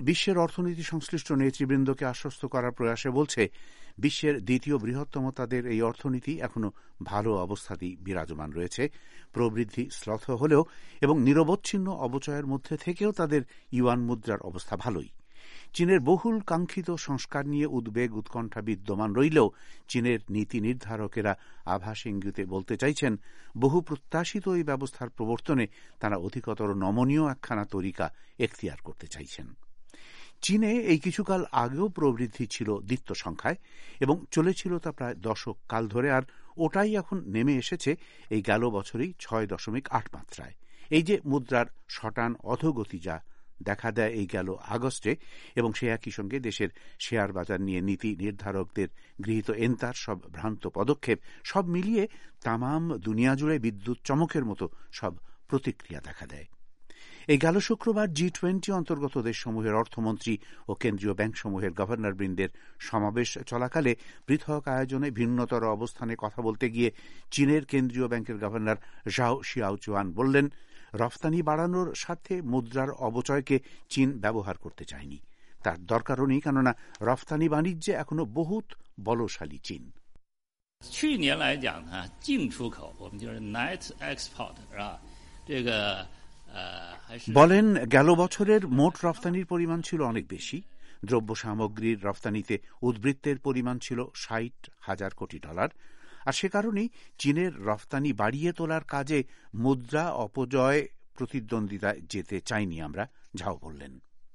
বিশ্বের অর্থনীতি সংশ্লিষ্ট নেতৃবৃন্দকে আশ্বস্ত করার প্রয়াসে বলছে, বিশ্বের দ্বিতীয় বৃহত্তম তাদের এই অর্থনীতি এখনো ভালো অবস্থাতেই বিরাজমান রয়েছে। প্রবৃদ্ধি শ্লথ হলেও এবং নিরবচ্ছিন্ন অবচয়ের মধ্যে থেকেও তাদের ইউয়ান মুদ্রার অবস্থা ভালোই। চীনের বহুল কাঙ্ক্ষিত সংস্কার নিয়ে উদ্বেগ উৎকণ্ঠা বিদ্যমান রইলেও চীনের নীতি নির্ধারকেরা আভাস ইঙ্গিতে বলতে চাইছেন, বহু প্রত্যাশিত এই ব্যবস্থার প্রবর্তনে তারা অধিকতর নমনীয় একখানা তরিকা এখতিয়ার করতে চাইছেন। চীনে এই কিছুকাল আগেও প্রবৃদ্ধি ছিল দ্বিত্ব সংখ্যায় এবং চলেছিল তা প্রায় দশক কাল ধরে, আর ওটাই এখন নেমে এসেছে এই গেল বছরেই ৬.৮ মাত্রায়। এই যে মুদ্রার শটান অধোগতি যা দেখা দেয় এই গেল আগস্টে, এবং সে একই সঙ্গে দেশের শেয়ার বাজার নিয়ে নীতি নির্ধারকদের গৃহীত এন্তার সব ভ্রান্ত পদক্ষেপ, সব মিলিয়ে তামাম দুনিয়া জুড়ে বিদ্যুৎ চমকের মতো সব প্রতিক্রিয়া দেখা দেয়। এই গেল শুক্রবার G20 অন্তর্গত দেশসমূহের অর্থমন্ত্রী ও কেন্দ্রীয় ব্যাংকসমূহের গভর্নরবৃন্দের সমাবেশ চলাকালে পৃথক আয়োজনে ভিন্নতর অবস্থানে কথা বলতে গিয়ে চীনের কেন্দ্রীয় ব্যাংকের গভর্নর ঝাও শিয়াওচুয়ান বললেন, রফতানি বাড়ানোর স্বার্থে মুদ্রার অবচয়কে চীন ব্যবহার করতে চায়নি। তার দরকারও নেই, কেননা রফতানি বাণিজ্যে এখনো বহুত বলশালী চীন। বলেন, গেল বছরের মোট রফতানির পরিমাণ ছিল অনেক বেশি। দ্রব্য সামগ্রীর রফতানিতে উদ্বৃত্তের পরিমাণ ছিল $৬০,০০০ কোটি, আর সে কারণেই চীনের রফতানি বাড়িয়ে তোলার কাজে মুদ্রা অপচয় প্রতিদ্বন্দ্বিতায় যেতে চাইনি আমরা, ঝাও বললেন।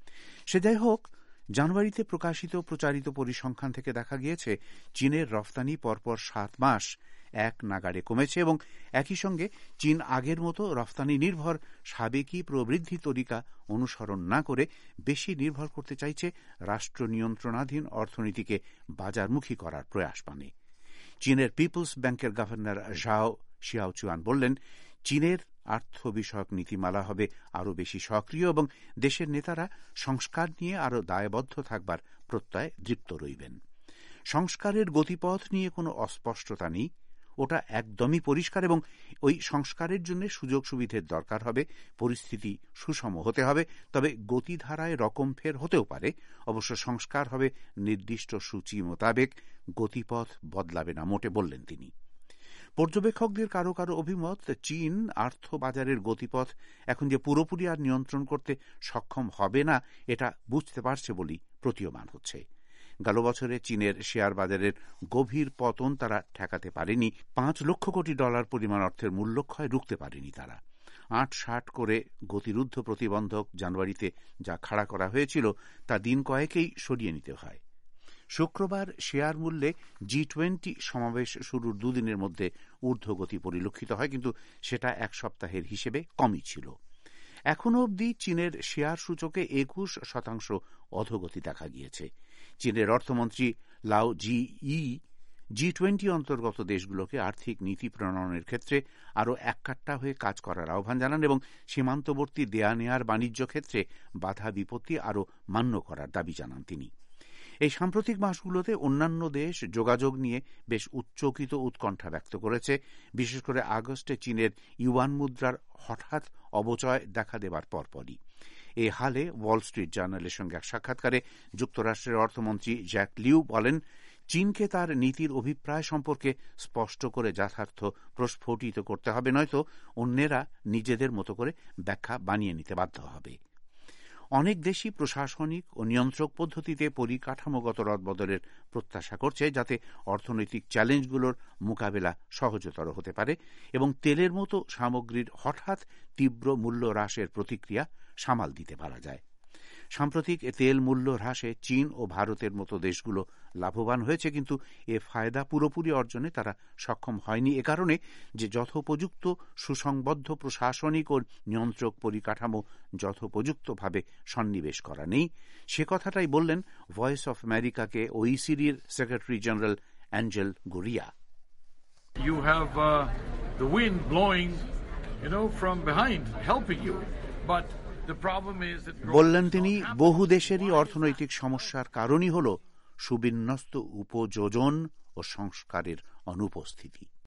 সে যাই হোক, জানুয়ারিতে প্রকাশিত প্রচারিত পরিসংখ্যান থেকে দেখা গিয়েছে চীনের রফতানি পরপর 7 মাস এক নাগাড়ে কমেছে এবং একই সঙ্গে চীন আগের মতো রফতানি নির্ভর সাবেকি প্রবৃদ্ধি তরিকা অনুসরণ না করে বেশি নির্ভর করতে চাইছে রাষ্ট্র নিয়ন্ত্রণাধীন অর্থনীতিকে বাজারমুখী করার প্রয়াস মানে। চীনের পিপলস ব্যাংকের গভর্নর ঝাও শিয়াওচুয়ান বললেন, চীনের আর্থ বিষয়ক নীতিমালা হবে আরও বেশি সক্রিয় এবং দেশের নেতারা সংস্কার নিয়ে আরও দায়বদ্ধ থাকবার প্রত্যয়ে দৃপ্ত রইবেন। সংস্কারের গতিপথ নিয়ে কোনো অস্পষ্টতা নেই, ওটা একদমই পরিষ্কার, এবং ওই সংস্কারের জন্য সুযোগ সুবিধের দরকার হবে, পরিস্থিতি সুষম হতে হবে, তবে গতিধারায় রকমফের হতেও পারে। অবশ্য সংস্কার হবে নির্দিষ্ট সূচি মোতাবেক, গতিপথ বদলাবে না মোটে, বললেন তিনি। পর্যবেক্ষকদের কারো কারো অভিমত, চীন আর্থবাজারের গতিপথ এখন যে পুরোপুরি আর নিয়ন্ত্রণ করতে সক্ষম হবে না এটা বুঝতে পারছে বলেই প্রতীয়মান হচ্ছে। গেল বছরে চীনের শেয়ার বাজারের গভীর পতন তারা ঠেকাতে পারেনি। $5 লক্ষ কোটি পরিমাণ অর্থের মূল্যক্ষয় রুখতে পারেনি তারা। ৮-৬০ করে গতিরুদ্ধ প্রতিবন্ধক জানুয়ারিতে যা খাড়া করা হয়েছিল তা দিন কয়েকেই সরিয়ে নিতে হয়। শুক্রবার শেয়ার মূল্যে G20 সমাবেশ শুরুর দুদিনের মধ্যে ঊর্ধ্বগতি পরিলক্ষিত হয়, কিন্তু সেটা এক সপ্তাহের হিসেবে কমই ছিল। এখনো অবধি চীনের শেয়ার সূচকে ২১% অধোগতি দেখা গিয়েছে। চীনের অর্থমন্ত্রী লাও জি G20 অন্তর্গত দেশগুলোকে আর্থিক নীতি প্রণয়নের ক্ষেত্রে আরও এককাট্টা হয়ে কাজ করার আহ্বান জানান এবং সীমান্তবর্তী দেয়া নেয়ার বাণিজ্য ক্ষেত্রে বাধা বিপত্তি আরও মান্য করার দাবি জানান তিনি। এই সাম্প্রতিক মাসগুলোতে অন্যান্য দেশ যোগাযোগ নিয়ে বেশ উচ্চকিত উৎকণ্ঠা ব্যক্ত করেছে, বিশেষ করে আগস্টে চীনের ইউয়ান মুদ্রার হঠাৎ অবচয় দেখা দেবার পরপরই। এ হালে ওয়াল স্ট্রিট জার্নালের সঙ্গে এক সাক্ষাৎকারে যুক্তরাষ্ট্রের অর্থমন্ত্রী জ্যাক লিউ বলেন, চীনকে তার নীতির অভিপ্রায় সম্পর্কে স্পষ্ট করে যথার্থ প্রস্ফুটিত করতে হবে, নয়তো অন্যেরা নিজেদের মতো করে ব্যাখ্যা বানিয়ে নিতে বাধ্য হবে। অনেক দেশই প্রশাসনিক ও নিয়ন্ত্রক পদ্ধতিতে পরিকাঠামোগত রদবদলের প্রত্যাশা করছে, যাতে অর্থনৈতিক চ্যালেঞ্জগুলোর মোকাবেলা সহজতর হতে পারে এবং তেলের মতো সামগ্রীর হঠাৎ তীব্র মূল্য হ্রাসের প্রতিক্রিয়া সামাল দিতে পারা যায়। সাম্প্রতিক তেল মূল্য হ্রাসে চীন ও ভারতের মতো দেশগুলো লাভবান হয়েছে, কিন্তু এ ফায়দা পুরোপুরি অর্জনে তারা সক্ষম হয়নি এ কারণে যে যথোপযুক্ত সুসংবদ্ধ প্রশাসনিক ও নিয়ন্ত্রক পরিকাঠামো যথোপযুক্তভাবে সন্নিবেশ করা নেই। সে কথাটাই বললেন ভয়েস অফ আমেরিকাকে ওইসিডির secretary general Angel Gurria. You have the wind blowing, from behind, helping you, but বললেন তিনি, বহু দেশেরই অর্থনৈতিক সমস্যার কারণই হল সুবিন্যস্ত উপযোজন ও সংস্কারের অনুপস্থিতি।